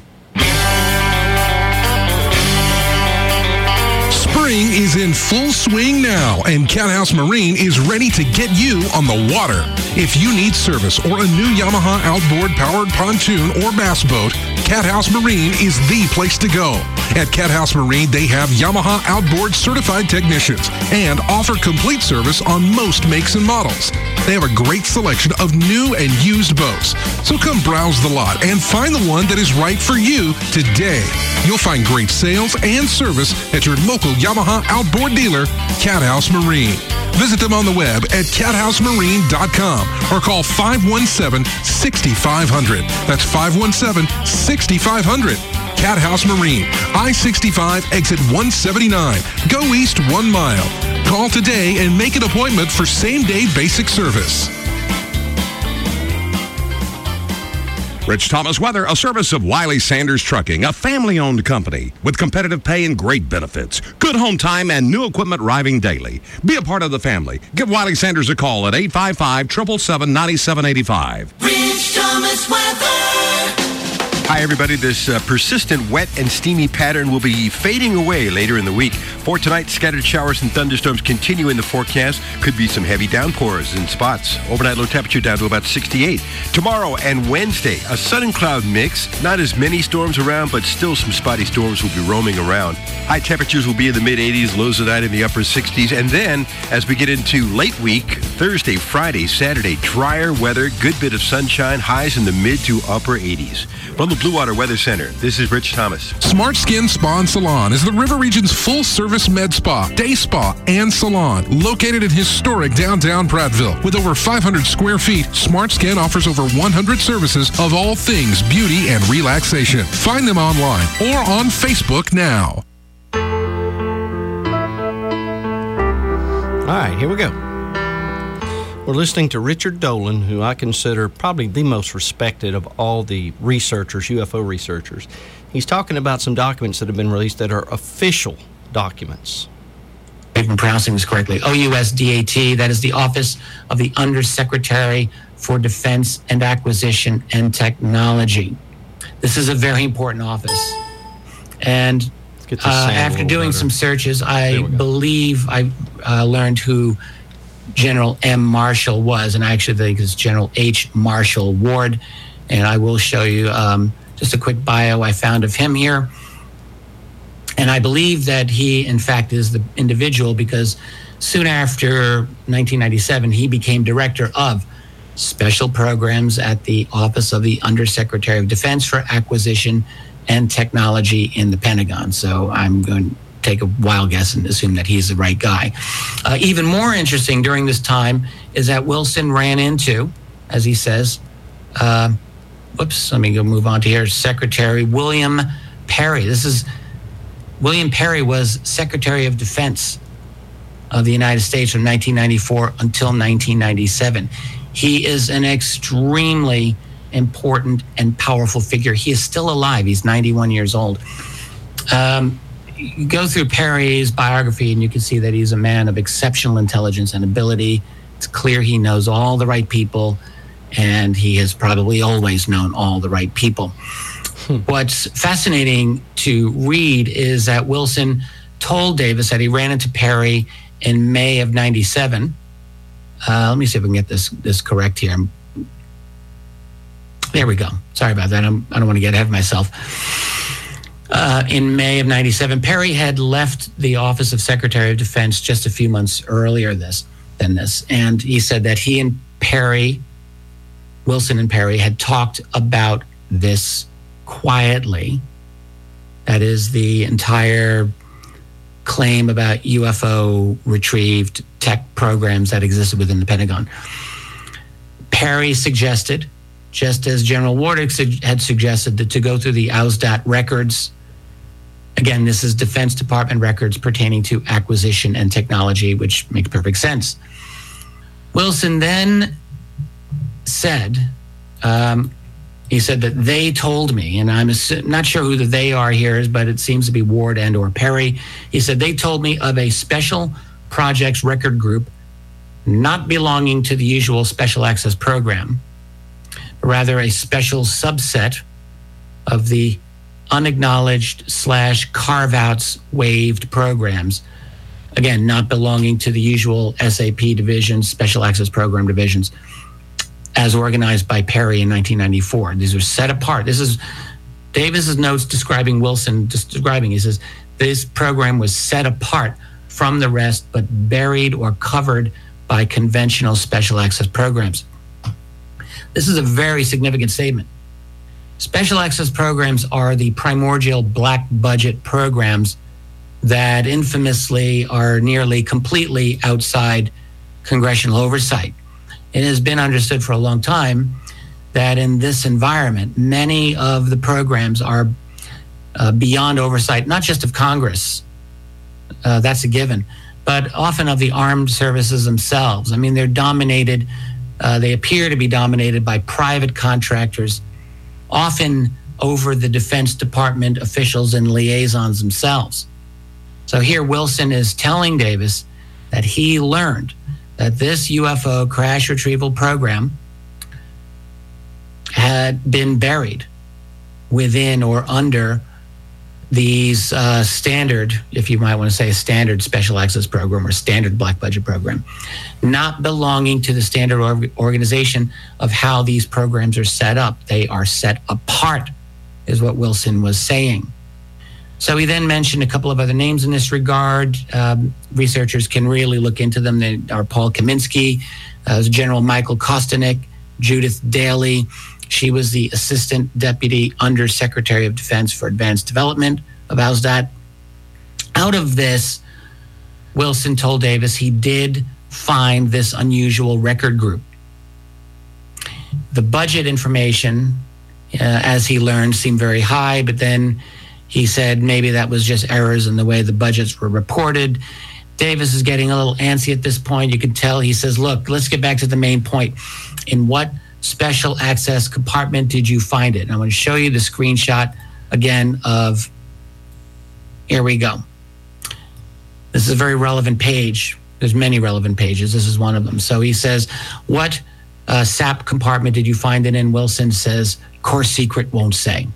Spring is in full swing now, and Cat House Marine is ready to get you on the water. If you need service or a new Yamaha outboard powered pontoon or bass boat, Cat House Marine is the place to go. At Cat House Marine, they have Yamaha outboard certified technicians and offer complete service on most makes and models. They have a great selection of new and used boats. So come browse the lot and find the one that is right for you today. You'll find great sales and service at your local Yamaha outboard dealer, Cat House Marine. Visit them on the web at cat house marine dot com or call five one seven, six five zero zero. That's five one seven, six five zero zero. Cat House Marine, I sixty-five, exit one seventy-nine. Go east one mile. Call today and make an appointment for same-day basic service. Rich Thomas Weather, a service of Wiley Sanders Trucking, a family-owned company with competitive pay and great benefits. Good home time and new equipment arriving daily. Be a part of the family. Give Wiley Sanders a call at eight five five, seven seven seven, nine seven eight five. Rich Thomas Weather. Hi, everybody. This uh, persistent wet and steamy pattern will be fading away later in the week. For tonight, scattered showers and thunderstorms continue in the forecast. Could be some heavy downpours in spots. Overnight low temperature down to about sixty-eight. Tomorrow and Wednesday, a sun and cloud mix. Not as many storms around, but still some spotty storms will be roaming around. High temperatures will be in the mid-eighties, lows tonight in the upper sixties. And then, as we get into late week, Thursday, Friday, Saturday, drier weather, good bit of sunshine, highs in the mid to upper eighties. From the Blue Water Weather Center, this is Rich Thomas. Smart Skin Spa and Salon is the River Region's full-service med spa, day spa, and salon. Located in historic downtown Prattville. With over five hundred square feet, Smart Skin offers over one hundred services of all things beauty and relaxation. Find them online or on Facebook now. All right, here we go. We're listening to Richard Dolan, who I consider probably the most respected of all the researchers, U F O researchers. He's talking about some documents that have been released that are official documents. If I'm pronouncing this correctly, O U S D A T, that is the Office of the Undersecretary for Defense and Acquisition and Technology. This is a very important office. And uh, after doing better. some searches, I believe I uh, learned who General M. Marshall was, and I actually think it's General H. Marshall Ward. And I will show you um, just a quick bio I found of him here. And I believe that he, in fact, is the individual because soon after nineteen ninety-seven, he became director of special programs at the Office of the Undersecretary of Defense for Acquisition and Technology in the Pentagon. So I'm going to take a wild guess and assume that he's the right guy. Uh, even more interesting during this time is that Wilson ran into, as he says, uh, whoops, let me go move on to here, Secretary William Perry. This is, William Perry was Secretary of Defense of the United States from nineteen ninety-four until nineteen ninety-seven. He is an extremely important and powerful figure. He is still alive. He's ninety-one years old. Um, you go through Perry's biography and you can see that he's a man of exceptional intelligence and ability. It's clear he knows all the right people, and he has probably always known all the right people. Hmm. What's fascinating to read is that Wilson told Davis that he ran into Perry in May of ninety-seven. Uh, let me see if I can get this this correct here. There we go. Sorry about that. I'm, I don't want to get ahead of myself. Uh, in May of ninety-seven, Perry had left the Office of Secretary of Defense just a few months earlier this than this. And he said that he and Perry, Wilson and Perry, had talked about this quietly. That is the entire claim about U F O retrieved tech programs that existed within the Pentagon. Perry suggested, just as General Wardick had suggested, that to go through the AUSDAT records. Again, this is Defense Department records pertaining to acquisition and technology, which makes perfect sense. Wilson then said, um, he said that they told me, and I'm not sure who the they are here, but it seems to be Ward and or Perry. He said, they told me of a special projects record group not belonging to the usual special access program, but rather a special subset of the unacknowledged slash carve-outs waived programs. Again, not belonging to the usual S A P divisions, special access program divisions, as organized by Perry in nineteen ninety-four. These are set apart. This is Davis's notes describing Wilson, just describing, he says, this program was set apart from the rest, but buried or covered by conventional special access programs. This is a very significant statement. Special access programs are the primordial black budget programs that infamously are nearly completely outside congressional oversight. It has been understood for a long time that in this environment, many of the programs are uh, beyond oversight, not just of Congress, uh, that's a given, but often of the armed services themselves. I mean, they're dominated, uh, they appear to be dominated by private contractors, often over the Defense Department officials and liaisons themselves. So here Wilson is telling Davis that he learned that this U F O crash retrieval program had been buried within or under these uh, standard, if you might want to say a standard special access program or standard black budget program, not belonging to the standard org- organization of how these programs are set up. They are set apart, is what Wilson was saying. So he then mentioned a couple of other names in this regard. Um, researchers can really look into them. They are Paul Kaminsky, uh, General Michael Kostanek, Judith Daly. She was the Assistant Deputy Undersecretary of Defense for Advanced Development of AUSDAT. Out of this, Wilson told Davis he did find this unusual record group. The budget information, uh, as he learned, seemed very high, but then he said maybe that was just errors in the way the budgets were reported. Davis is getting a little antsy at this point. You can tell he says, look, let's get back to the main point. In what special access compartment did you find it? And I'm going to show you the screenshot again of, here we go. This is a very relevant page. There's many relevant pages. This is one of them. So he says, what uh, S A P compartment did you find it in? Wilson says, core secret, won't say.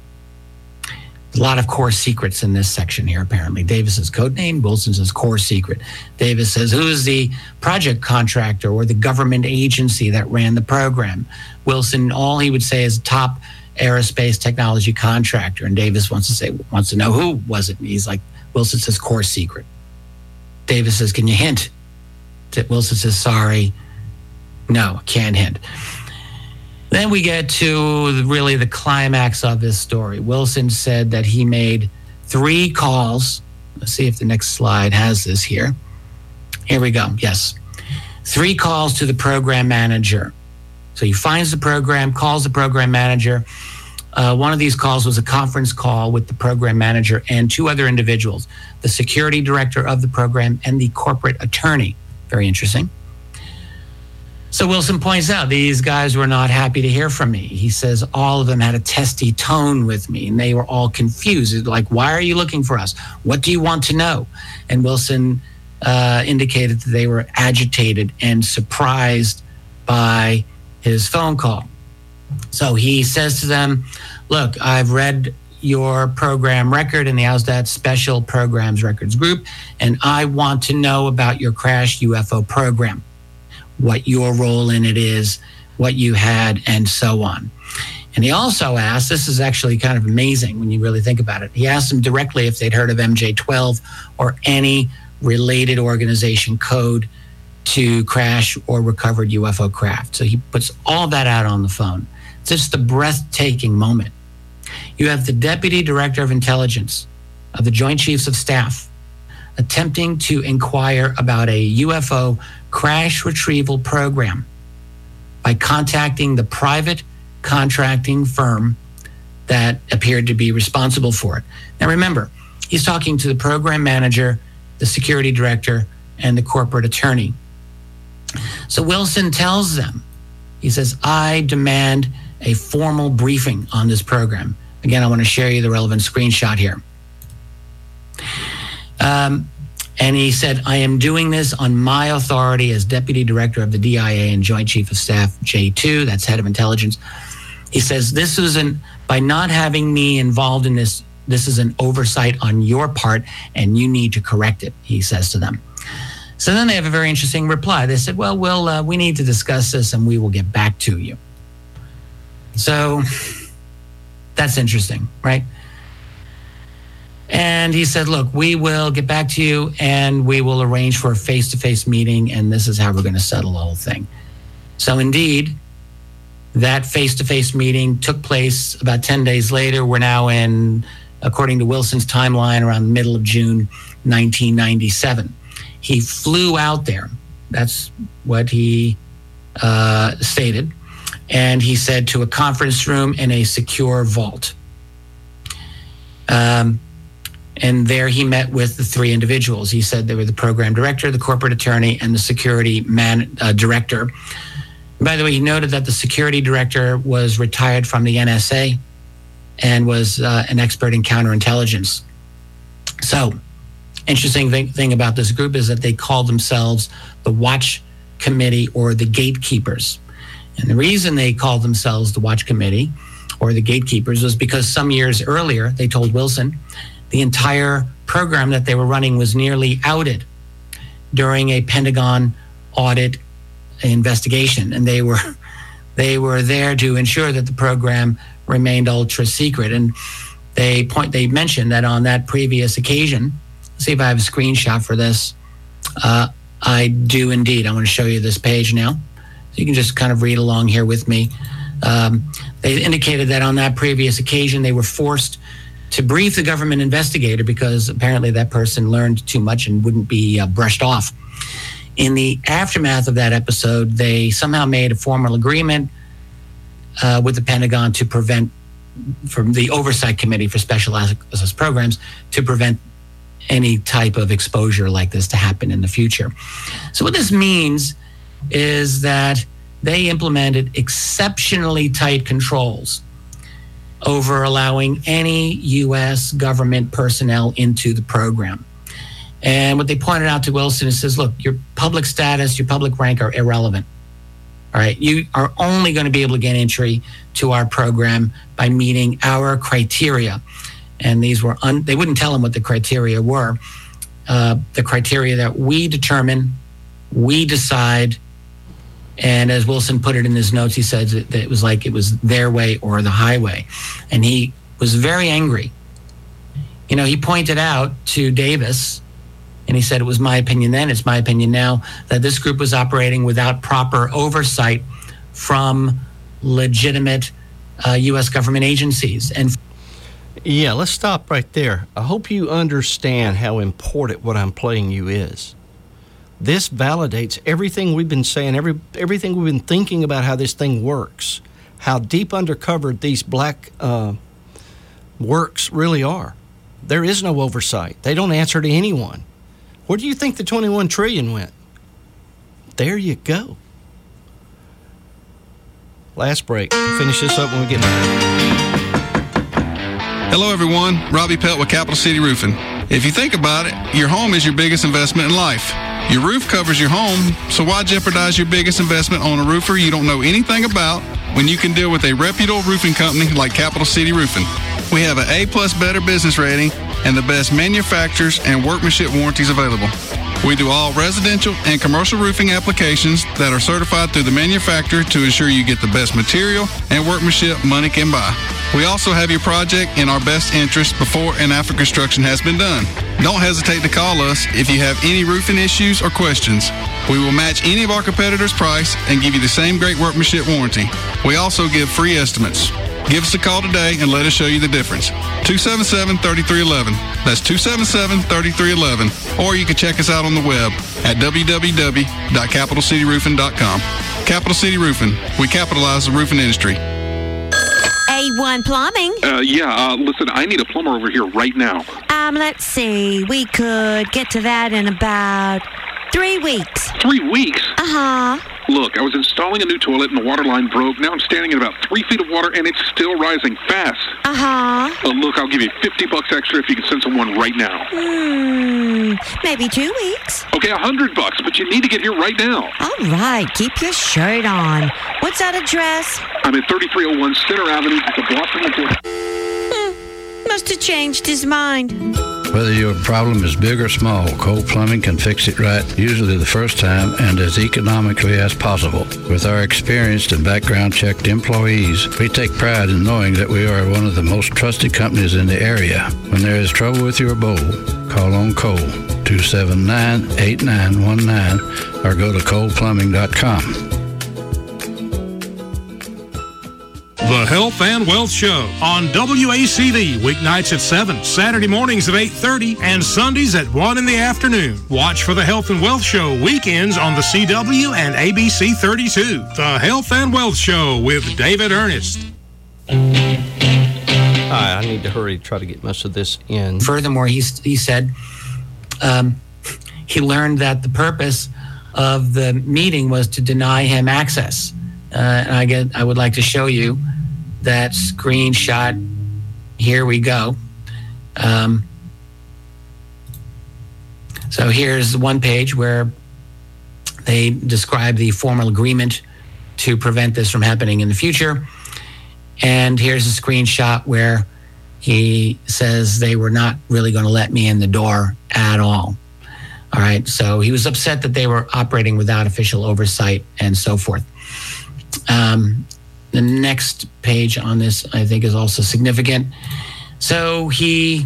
A lot of core secrets in this section here, apparently. Davis's code name, Wilson says core secret. Davis says, who is the project contractor or the government agency that ran the program? Wilson, all he would say is top aerospace technology contractor. And Davis wants to say, wants to know who was it? And he's like, Wilson says core secret. Davis says, can you hint? Wilson says, sorry, no, can't hint. Then we get to really the climax of this story. Wilson said that he made three calls. Let's see if the next slide has this here. Here we go. Yes. Three calls to the program manager. So he finds the program, calls the program manager. Uh, one of these calls was a conference call with the program manager and two other individuals, the security director of the program and the corporate attorney. Very interesting. So Wilson points out these guys were not happy to hear from me. He says all of them had a testy tone with me, and they were all confused. Like, why are you looking for us? What do you want to know? And Wilson uh, indicated that they were agitated and surprised by his phone call. So he says to them, look, I've read your program record in the ASDAT Special Programs Records Group, and I want to know about your crashed U F O program, what your role in it is, what you had, and so on. And he also asked, this is actually kind of amazing when you really think about it, he asked them directly if they'd heard of M J twelve or any related organization code to crash or recovered U F O craft. So he puts all that out on the phone. It's just a breathtaking moment. You have the Deputy Director of Intelligence of the Joint Chiefs of Staff attempting to inquire about a U F O crash retrieval program by contacting the private contracting firm that appeared to be responsible for it. Now remember, he's talking to the program manager, the security director, and the corporate attorney. So Wilson tells them, he says, I demand a formal briefing on this program. Again, I want to share you the relevant screenshot here. Um, and he said, I am doing this on my authority as Deputy Director of the D I A and Joint Chief of Staff J two, that's Head of Intelligence. He says, this is an, by not having me involved in this, this is an oversight on your part, and you need to correct it, he says to them. So then they have a very interesting reply. They said, well, we'll uh, we need to discuss this, and we will get back to you. So that's interesting, right? And he said, look, we will get back to you, and we will arrange for a face-to-face meeting, and this is how we're going to settle the whole thing. So indeed, that face-to-face meeting took place about ten days later. We're now in, according to Wilson's timeline, around the middle of June nineteen ninety-seven. He flew out there. That's what he uh, stated. And he said to a conference room in a secure vault. Um, and there he met with the three individuals. He said they were the program director, the corporate attorney, and the security man uh, director. And by the way, he noted that the security director was retired from the N S A and was uh, an expert in counterintelligence. So, interesting thing, thing about this group is that they call themselves the Watch Committee or the Gatekeepers. And the reason they called themselves the Watch Committee or the Gatekeepers was because some years earlier, they told Wilson, the entire program that they were running was nearly outed during a Pentagon audit investigation. And they were they were there to ensure that the program remained ultra secret. And they point they mentioned that on that previous occasion, let's see if I have a screenshot for this. Uh, I do indeed. I want to show you this page now. So you can just kind of read along here with me. Um, they indicated that on that previous occasion, they were forced to brief the government investigator because apparently that person learned too much and wouldn't be uh, brushed off. In the aftermath of that episode, they somehow made a formal agreement uh, with the Pentagon to prevent, from the Oversight Committee for Special Access Programs, to prevent any type of exposure like this to happen in the future. So what this means is that they implemented exceptionally tight controls over allowing any U S government personnel into the program. And what they pointed out to Wilson is says, look, your public status, your public rank are irrelevant. All right, you are only going to be able to get entry to our program by meeting our criteria. And these were, un- they wouldn't tell them what the criteria were. Uh, the criteria that we determine, we decide. And as Wilson put it in his notes, he said that it was like it was their way or the highway. And he was very angry. You know, he pointed out to Davis, and he said it was my opinion then, it's my opinion now, that this group was operating without proper oversight from legitimate uh, U S government agencies. And yeah, let's stop right there. I hope you understand how important what I'm playing you is. This validates everything we've been saying, every everything we've been thinking about how this thing works, how deep undercover these black uh, works really are. There is no oversight. They don't answer to anyone. Where do you think the twenty-one trillion went? There you go. last break. We'll finish this up when we get back. Hello, everyone. Robbie Pelt with Capital City Roofing. If you think about it, your home is your biggest investment in life. Your roof covers your home, so why jeopardize your biggest investment on a roofer you don't know anything about when you can deal with a reputable roofing company like Capital City Roofing? We have an A-plus Better Business rating and the best manufacturers and workmanship warranties available. We do all residential and commercial roofing applications that are certified through the manufacturer to ensure you get the best material and workmanship money can buy. We also have your project in our best interest before and after construction has been done. Don't hesitate to call us if you have any roofing issues or questions. We will match any of our competitors' price and give you the same great workmanship warranty. We also give free estimates. Give us a call today and let us show you the difference. two seven seven, three three one one. That's two seven seven, three three one one. Or you can check us out on the web at w w w dot capital city roofing dot com. Capital City Roofing. We capitalize the roofing industry. A one Plumbing. Uh, yeah, uh, listen, I need a plumber over here right now. Um, let's see. We could get to that in about three weeks. Three weeks? Uh-huh. Look, I was installing a new toilet and the water line broke. Now I'm standing in about three feet of water and it's still rising fast. Uh-huh. Uh, look, I'll give you fifty bucks extra if you can send someone right now. Hmm, maybe two weeks. Okay, a hundred bucks, but you need to get here right now. All right, keep your shirt on. What's that address? I'm at thirty-three oh one Center Avenue, just a block from the door. Hmm, must have changed his mind. Whether your problem is big or small, Cole Plumbing can fix it right, usually the first time and as economically as possible. With our experienced and background-checked employees, we take pride in knowing that we are one of the most trusted companies in the area. When there is trouble with your bowl, call on Cole, two seven nine, eight nine one nine, or go to cole plumbing dot com. The Health and Wealth Show on W A C D, weeknights at seven, Saturday mornings at eight thirty, and Sundays at one in the afternoon. Watch for the Health and Wealth Show weekends on the C W and A B C thirty-two. The Health and Wealth Show with David Ernest. All right, I need to hurry to try to get most of this in. Furthermore, he, he said um, he learned that the purpose of the meeting was to deny him access. Uh, and I get, I would like to show you that screenshot. Here we go. Um, so here's one page where they describe the formal agreement to prevent this from happening in the future. And here's a screenshot where he says they were not really going to let me in the door at all. All right. So he was upset that they were operating without official oversight and so forth. Um, the next page on this, I think, is also significant. So he,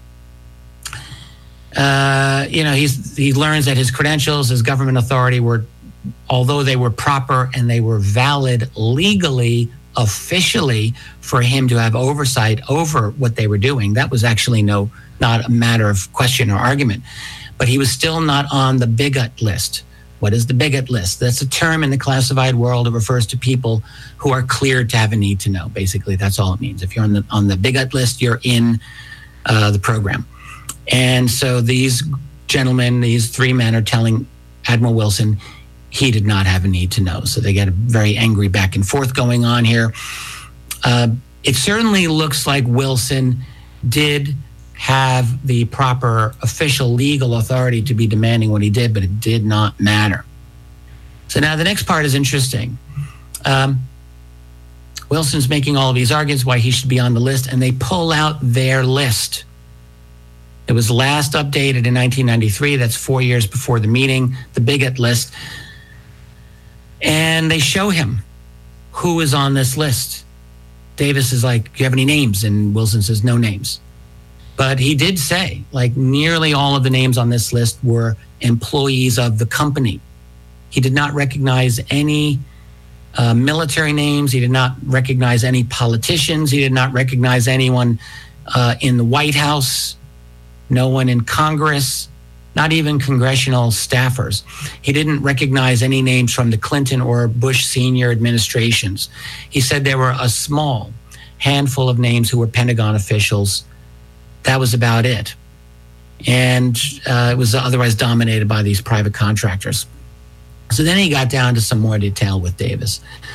uh, you know, he's, he learns that his credentials as government authority were, although they were proper and they were valid legally, officially, for him to have oversight over what they were doing, that was actually no, not a matter of question or argument. But he was still not on the bigot list. What is the bigot list? That's a term in the classified world. It refers to people who are cleared to have a need to know. Basically, that's all it means. If you're on the on the bigot list, you're in uh, the program. And so these gentlemen, these three men, are telling Admiral Wilson he did not have a need to know. So they get a very angry back and forth going on here. Uh, it certainly looks like Wilson did have the proper official legal authority to be demanding what he did, but it did not matter. So now the next part is interesting. Um, Wilson's making all of these arguments why he should be on the list, and they pull out their list. It was last updated in nineteen ninety-three. That's four years before the meeting, the bigot list. And they show him who is on this list. Davis is like, do you have any names? And Wilson says, no names. But he did say, like, nearly all of the names on this list were employees of the company. He did not recognize any uh, military names. He did not recognize any politicians. He did not recognize anyone uh, in the White House, no one in Congress, not even congressional staffers. He didn't recognize any names from the Clinton or Bush senior administrations. He said there were a small handful of names who were Pentagon officials. That was about it. And uh, it was otherwise dominated by these private contractors. So then he got down to some more detail with Davis.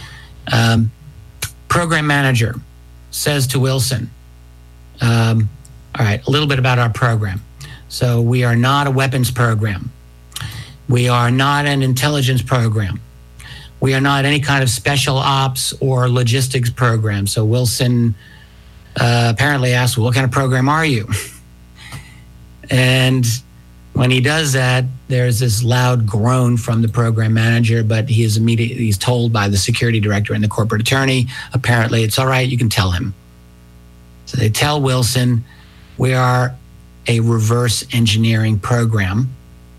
Um, program manager says to Wilson, um, all right, a little bit about our program. So we are not a weapons program. We are not an intelligence program. We are not any kind of special ops or logistics program. So Wilson uh, apparently asked, well, what kind of program are you? And when he does that, there's this loud groan from the program manager, but he is immediately he's told by the security director and the corporate attorney, apparently it's all right, you can tell him. So they tell Wilson, we are a reverse engineering program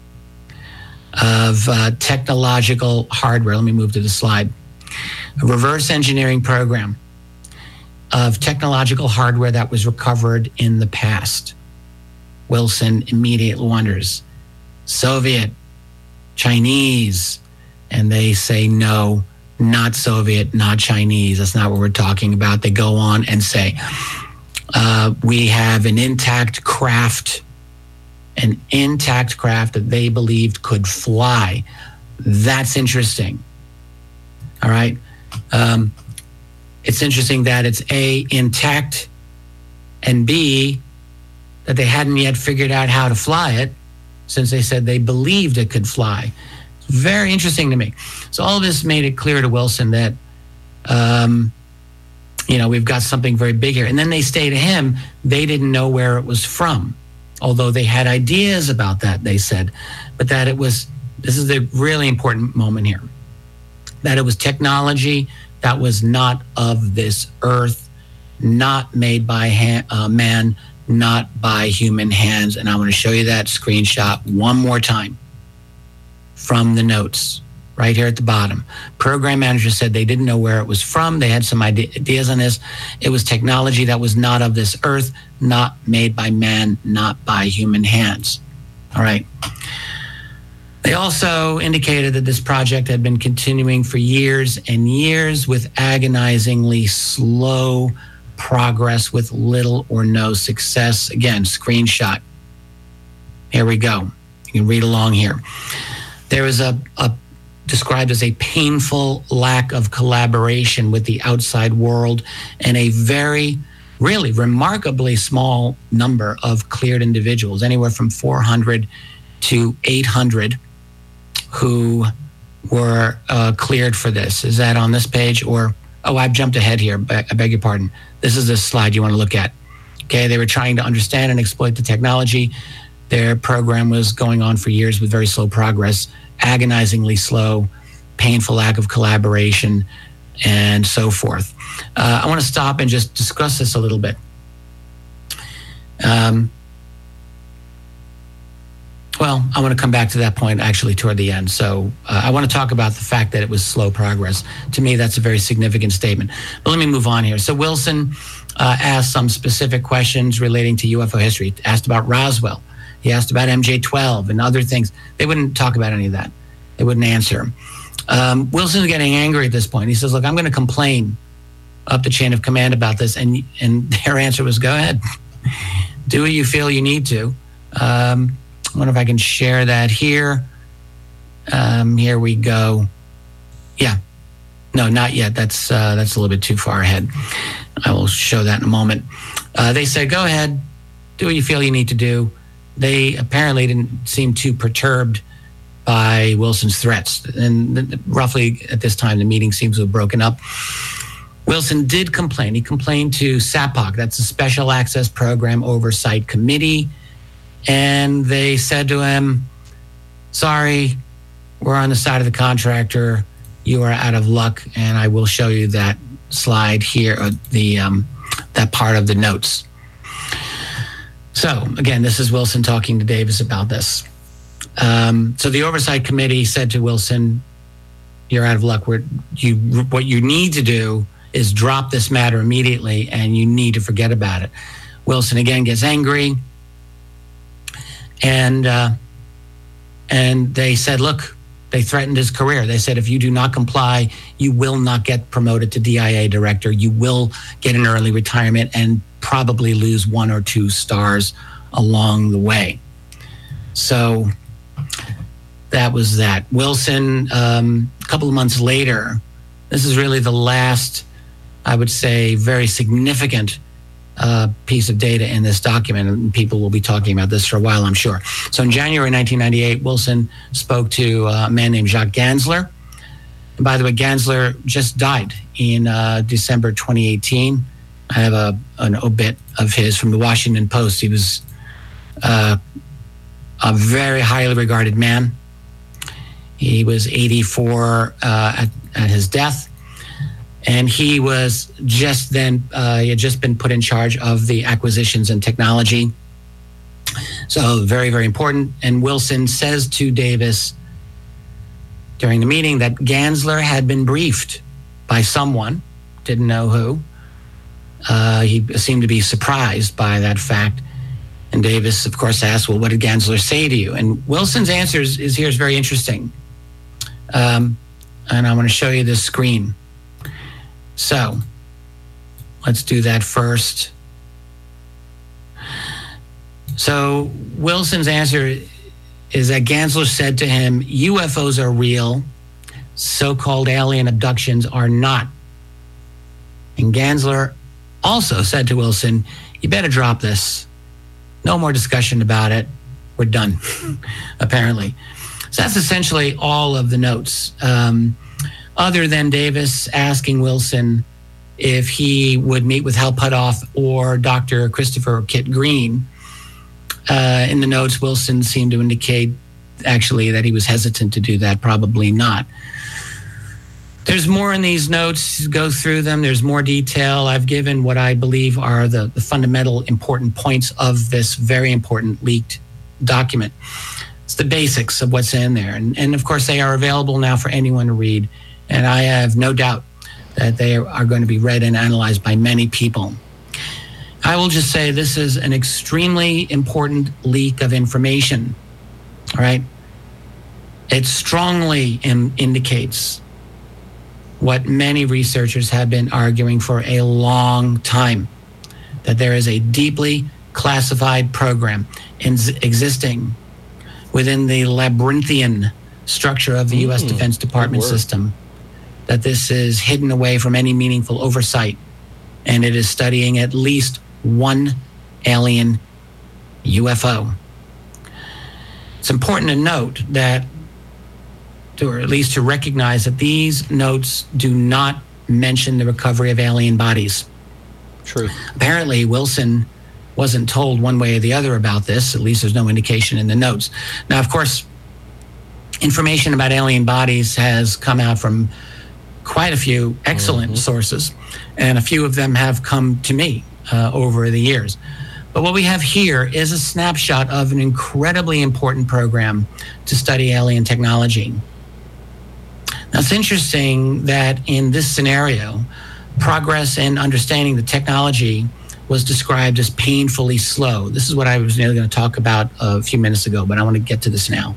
of uh, technological hardware. Let me move to the slide. A reverse engineering program of technological hardware that was recovered in the past. Wilson immediately wonders, Soviet, Chinese, and they say, no, not Soviet, not Chinese. That's not what we're talking about. They go on and say, uh, we have an intact craft, an intact craft that they believed could fly. That's interesting. All right. Um, it's interesting that it's A, intact, and B, that they hadn't yet figured out how to fly it, since they said they believed it could fly. It's very interesting to me. So all of this made it clear to Wilson that, um, you know, we've got something very big here. And then they say to him, they didn't know where it was from, although they had ideas about that, they said, but that it was, this is the really important moment here, that it was technology that was not of this earth, not made by ha- uh, man, not by human hands. And I want to show you that screenshot one more time from the notes right here at the bottom. Program manager said they didn't know where it was from. They had some ideas on this. It was technology that was not of this earth, not made by man, not by human hands. All right. They also indicated that this project had been continuing for years and years with agonizingly slow progress with little or no success. Again, screenshot. Here we go. You can read along here. There is a, a described as a painful lack of collaboration with the outside world and a very, really remarkably small number of cleared individuals, anywhere from four hundred to eight hundred, who were uh, cleared for this. Is that on this page? Or, oh, I've jumped ahead here. I beg your pardon. This is the slide you want to look at. Okay, they were trying to understand and exploit the technology. Their program was going on for years with very slow progress, agonizingly slow, painful lack of collaboration, and so forth. Uh, I want to stop and just discuss this a little bit. Um, well, I want to come back to that point actually toward the end. So uh, I want to talk about the fact that it was slow progress. To me, that's a very significant statement. But let me move on here. So Wilson uh, asked some specific questions relating to U F O history. He asked about Roswell. He asked about M J twelve and other things. They wouldn't talk about any of that. They wouldn't answer him. Um, Wilson's getting angry at this point. He says, look, I'm going to complain up the chain of command about this. And, and their answer was, go ahead. Do what you feel you need to. Um, I wonder if I can share that here. Um, here we go. Yeah. No, not yet. That's uh, that's a little bit too far ahead. I will show that in a moment. Uh, they said, go ahead. Do what you feel you need to do. They apparently didn't seem too perturbed by Wilson's threats. And roughly at this time, the meeting seems to have broken up. Wilson did complain. He complained to SAPOC. That's a Special Access Program Oversight Committee. And they said to him, sorry, we're on the side of the contractor. You are out of luck. And I will show you that slide here, uh, the um, that part of the notes. So again, this is Wilson talking to Davis about this. Um, so the Oversight Committee said to Wilson, you're out of luck. We're, you, what you need to do is drop this matter immediately, and you need to forget about it. Wilson again gets angry. And uh, and they said, look, they threatened his career. They said, if you do not comply, you will not get promoted to D I A director. You will get an early retirement and probably lose one or two stars along the way. So that was that. Wilson, um, a couple of months later, This is really the last, I would say, very significant uh, piece of data in this document, and people will be talking about this for a while, I'm sure. So in January nineteen ninety-eight, Wilson spoke to uh, a man named Jacques Gansler. And by the way, Gansler just died in uh, December twenty eighteen. I have a an obit of his from the Washington Post. He was uh, a very highly regarded man. He was eighty-four uh, at, at his death. And he was just then, uh, he had just been put in charge of the acquisitions and technology. So very, very important. And Wilson says to Davis during the meeting that Gansler had been briefed by someone, didn't know who. Uh, he seemed to be surprised by that fact. And Davis, of course, asked, well, what did Gansler say to you? And Wilson's answer is, is here is very interesting. Um, and I want to show you this screen. So let's do that first. So Wilson's answer is that Gansler said to him, U F Os are real, so-called alien abductions are not. And Gansler also said to Wilson, you better drop this. No more discussion about it. We're done, apparently. So that's essentially all of the notes. Um, other than Davis asking Wilson if he would meet with Hal Puthoff or Doctor Christopher Kit Green. Uh, in the notes, Wilson seemed to indicate actually that he was hesitant to do that, probably not. There's more in these notes. Go through them. There's more detail. I've given what I believe are the, the fundamental important points of this very important leaked document. It's the basics of what's in there. And, and of course, they are available now for anyone to read. And I have no doubt that they are going to be read and analyzed by many people. I will just say this is an extremely important leak of information, all right? It strongly in, indicates what many researchers have been arguing for a long time, that there is a deeply classified program in, existing within the labyrinthian structure of the mm, U S Defense Department system, that this is hidden away from any meaningful oversight, and it is studying at least one alien U F O. It's important to note that, or at least to recognize that these notes do not mention the recovery of alien bodies. True. Apparently, Wilson wasn't told one way or the other about this. At least there's no indication in the notes. Now, of course, information about alien bodies has come out from quite a few excellent mm-hmm. sources, and a few of them have come to me uh, over the years. But what we have here is a snapshot of an incredibly important program to study alien technology. Now, it's interesting that in this scenario, progress in understanding the technology was described as painfully slow. This is what I was nearly going to talk about a few minutes ago, but I want to get to this now.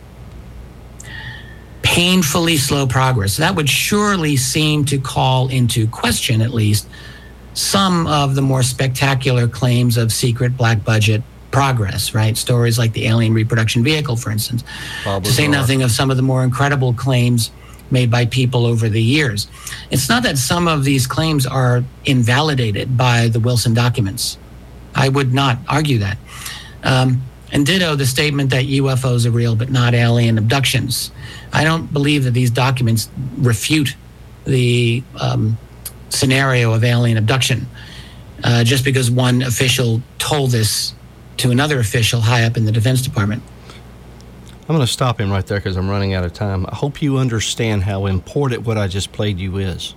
Painfully slow progress. That would surely seem to call into question, at least, some of the more spectacular claims of secret black budget progress, right? Stories like the alien reproduction vehicle, for instance. Probably to say not. Nothing of some of the more incredible claims made by people over the years. It's not that some of these claims are invalidated by the Wilson documents. I would not argue that. Um, and ditto the statement that U F Os are real but not alien abductions. I don't believe that these documents refute the um, scenario of alien abduction uh, just because one official told this to another official high up in the Defense Department. I'm going to stop him right there because I'm running out of time. I hope you understand how important what I just played you is.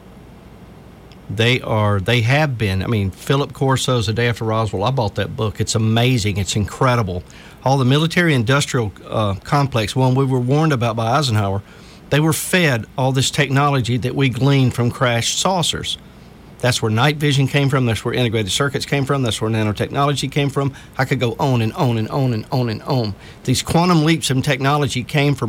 They are, they have been. I mean, Philip Corso's A Day After Roswell, I bought that book. It's amazing. It's incredible. All the military-industrial uh, complex, one we were warned about by Eisenhower, they were fed all this technology that we gleaned from crashed saucers. That's where night vision came from. That's where integrated circuits came from. That's where nanotechnology came from. I could go on and on and on and on and on. These quantum leaps in technology came from